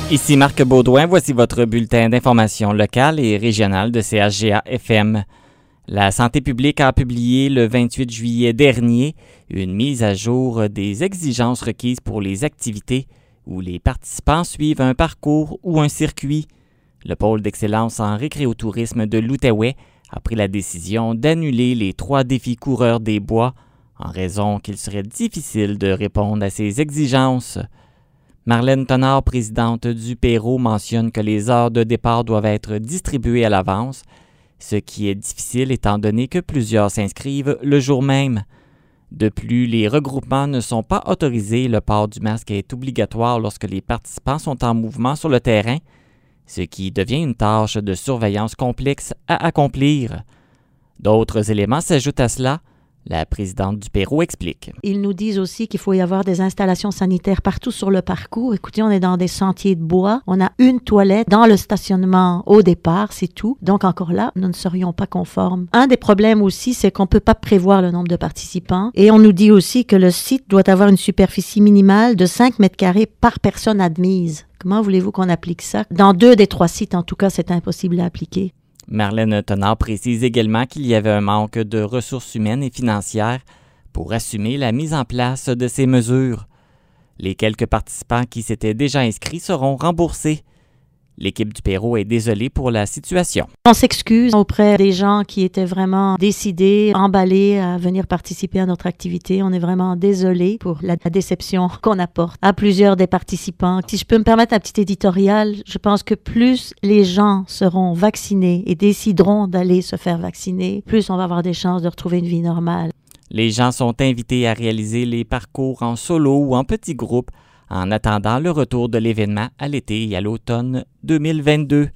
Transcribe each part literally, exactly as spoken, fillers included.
Ici Marc Baudouin, voici votre bulletin d'information locale et régionale de C H G A F M. La santé publique a publié le vingt-huit juillet dernier une mise à jour des exigences requises pour les activités où les participants suivent un parcours ou un circuit. Le pôle d'excellence en récréotourisme de l'Outaouais a pris la décision d'annuler les trois défis coureurs des bois en raison qu'il serait difficile de répondre à ces exigences. Marlène Tonard, présidente du Perrot, mentionne que les heures de départ doivent être distribuées à l'avance, ce qui est difficile étant donné que plusieurs s'inscrivent le jour même. De plus, les regroupements ne sont pas autorisés. Le port du masque est obligatoire lorsque les participants sont en mouvement sur le terrain, ce qui devient une tâche de surveillance complexe à accomplir. D'autres éléments s'ajoutent à cela. La présidente du Perrot explique. Ils nous disent aussi qu'il faut y avoir des installations sanitaires partout sur le parcours. Écoutez, on est dans des sentiers de bois. On a une toilette dans le stationnement au départ, c'est tout. Donc encore là, nous ne serions pas conformes. Un des problèmes aussi, c'est qu'on ne peut pas prévoir le nombre de participants. Et on nous dit aussi que le site doit avoir une superficie minimale de cinq mètres carrés par personne admise. Comment voulez-vous qu'on applique ça? Dans deux des trois sites, en tout cas, c'est impossible à appliquer. Marlène Tonard précise également qu'il y avait un manque de ressources humaines et financières pour assumer la mise en place de ces mesures. Les quelques participants qui s'étaient déjà inscrits seront remboursés. L'équipe du Perrot est désolée pour la situation. On s'excuse auprès des gens qui étaient vraiment décidés, emballés à venir participer à notre activité. On est vraiment désolé pour la déception qu'on apporte à plusieurs des participants. Si je peux me permettre un petit éditorial, je pense que plus les gens seront vaccinés et décideront d'aller se faire vacciner, plus on va avoir des chances de retrouver une vie normale. Les gens sont invités à réaliser les parcours en solo ou en petits groupes en attendant le retour de l'événement à l'été et à l'automne deux mille vingt-deux.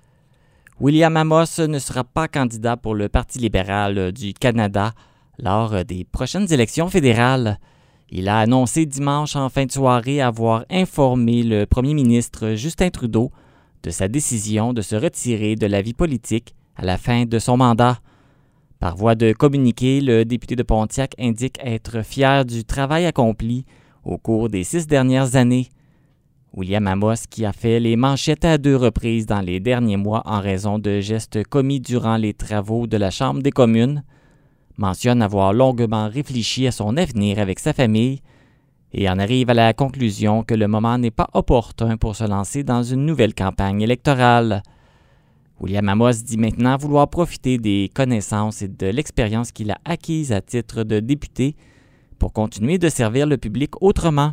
William Amos ne sera pas candidat pour le Parti libéral du Canada lors des prochaines élections fédérales. Il a annoncé dimanche en fin de soirée avoir informé le premier ministre Justin Trudeau de sa décision de se retirer de la vie politique à la fin de son mandat. Par voie de communiqué, le député de Pontiac indique être fier du travail accompli au cours des six dernières années. William Amos, qui a fait les manchettes à deux reprises dans les derniers mois en raison de gestes commis durant les travaux de la Chambre des communes, mentionne avoir longuement réfléchi à son avenir avec sa famille et en arrive à la conclusion que le moment n'est pas opportun pour se lancer dans une nouvelle campagne électorale. William Amos dit maintenant vouloir profiter des connaissances et de l'expérience qu'il a acquises à titre de député pour continuer de servir le public autrement.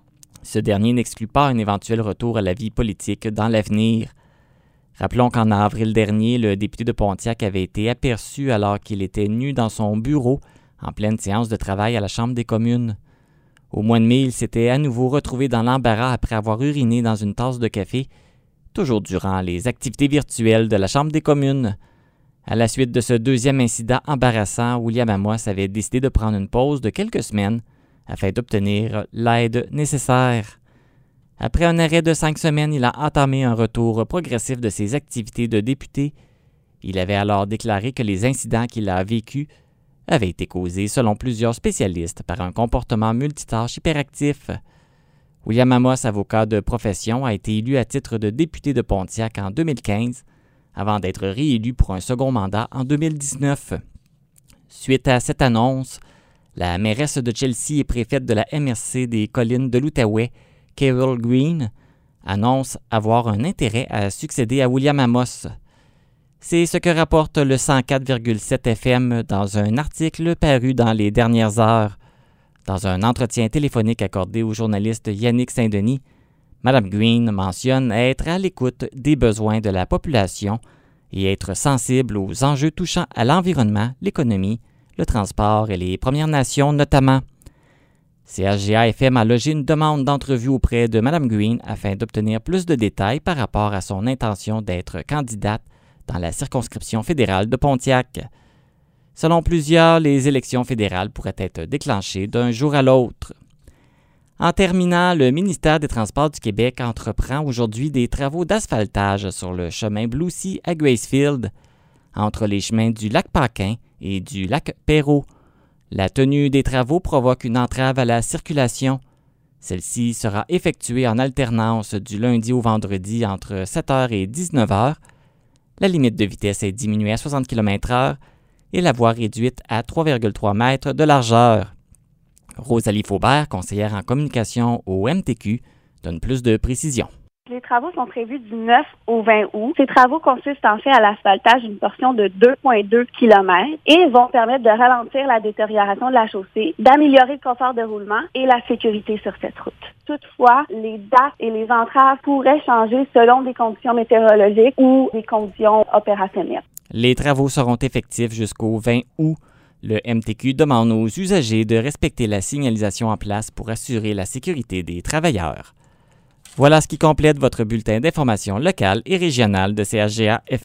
Ce dernier n'exclut pas un éventuel retour à la vie politique dans l'avenir. Rappelons qu'en avril dernier, le député de Pontiac avait été aperçu alors qu'il était nu dans son bureau en pleine séance de travail à la Chambre des communes. Au mois de mai, il s'était à nouveau retrouvé dans l'embarras après avoir uriné dans une tasse de café, toujours durant les activités virtuelles de la Chambre des communes. À la suite de ce deuxième incident embarrassant, William Amos avait décidé de prendre une pause de quelques semaines afin d'obtenir l'aide nécessaire. Après un arrêt de cinq semaines, il a entamé un retour progressif de ses activités de député. Il avait alors déclaré que les incidents qu'il a vécus avaient été causés, selon plusieurs spécialistes, par un comportement multitâche hyperactif. William Amos, avocat de profession, a été élu à titre de député de Pontiac en deux mille quinze, avant d'être réélu pour un second mandat en deux mille dix-neuf. Suite à cette annonce, la mairesse de Chelsea et préfète de la M R C des collines de l'Outaouais, Carol Green, annonce avoir un intérêt à succéder à William Amos. C'est ce que rapporte le cent quatre virgule sept F M dans un article paru dans les dernières heures. Dans un entretien téléphonique accordé au journaliste Yannick Saint-Denis, Mme Green mentionne être à l'écoute des besoins de la population et être sensible aux enjeux touchant à l'environnement, l'économie, le transport et les Premières Nations notamment. C H G A F M a logé une demande d'entrevue auprès de Mme Green afin d'obtenir plus de détails par rapport à son intention d'être candidate dans la circonscription fédérale de Pontiac. Selon plusieurs, les élections fédérales pourraient être déclenchées d'un jour à l'autre. En terminant, le ministère des Transports du Québec entreprend aujourd'hui des travaux d'asphaltage sur le chemin Blue Sea à Gracefield, entre les chemins du lac Paquin et du lac Perrot. La tenue des travaux provoque une entrave à la circulation. Celle-ci sera effectuée en alternance du lundi au vendredi entre sept heures et dix-neuf heures. La limite de vitesse est diminuée à soixante kilomètres heure et la voie réduite à trois virgule trois mètres de largeur. Rosalie Faubert, conseillère en communication au M T Q, donne plus de précisions. Les travaux sont prévus du neuf au vingt août. Ces travaux consistent en fait à l'asphaltage d'une portion de deux virgule deux kilomètres et vont permettre de ralentir la détérioration de la chaussée, d'améliorer le confort de roulement et la sécurité sur cette route. Toutefois, les dates et les entraves pourraient changer selon des conditions météorologiques ou des conditions opérationnelles. Les travaux seront effectifs jusqu'au vingt août. Le M T Q demande aux usagers de respecter la signalisation en place pour assurer la sécurité des travailleurs. Voilà ce qui complète votre bulletin d'information locale et régionale de C H G A F